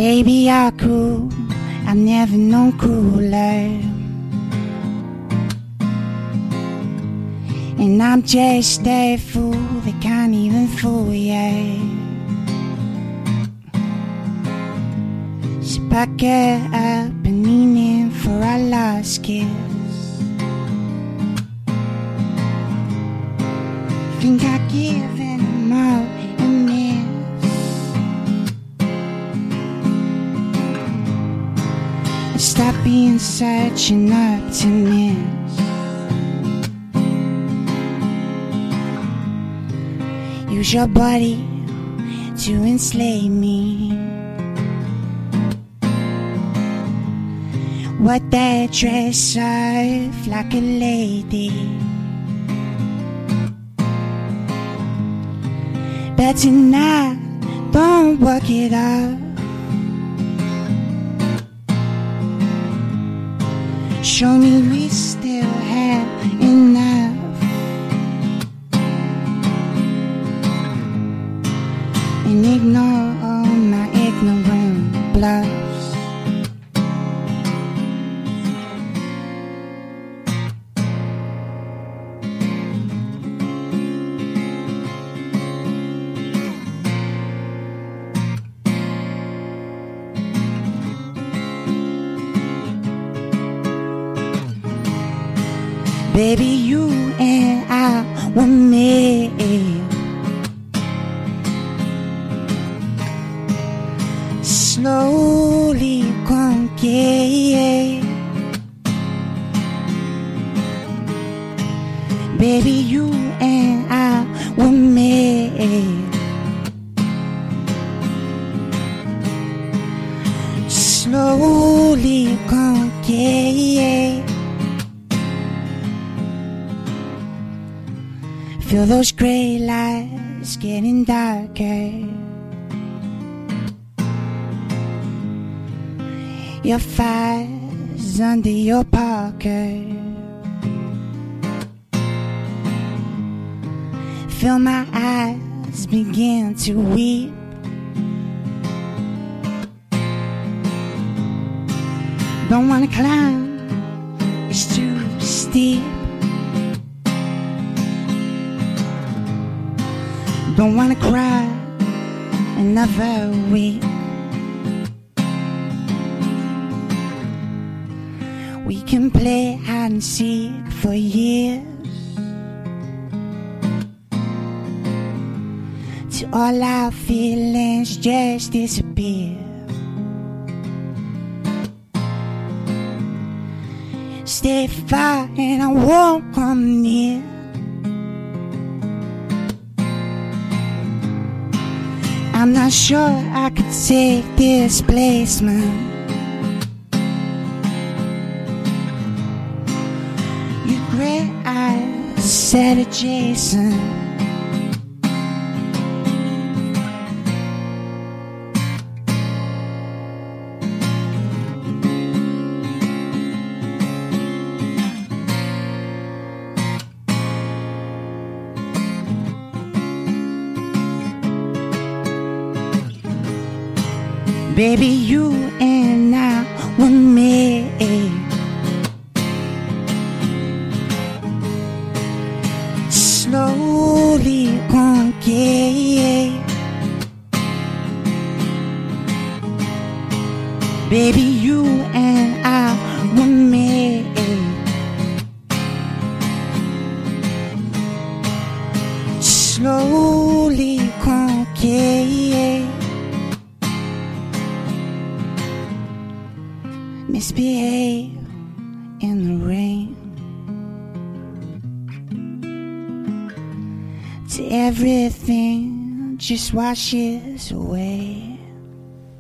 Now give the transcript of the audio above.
Baby, you're cool, I've never known cooler. And I'm just a fool that can't even fool you. So back it up and lean in for our last kiss. Think I've given him all in this. Stop being such an optimist. Use your body to enslave me. What that dress off like a lady. But tonight, don't work it out. Show me we still have enough. And ignore all my ignorant bluffs. Baby, you and I were made. Slowly conquer. Baby, you and I were made. Slowly conquer. Feel those gray lights getting darker. Your fire's under your parker. Feel my eyes begin to weep. Don't wanna climb, it's too steep. Don't wanna cry another week. We can play hide and seek for years, till all our feelings just disappear. Stay far and I won't come near. I'm not sure I could take displacement. Your gray eyes said adjacent. Baby, you and I were made. Slowly conquer. Baby, you and I were made. Slowly conquer. Misbehave in the rain. Till everything just washes away.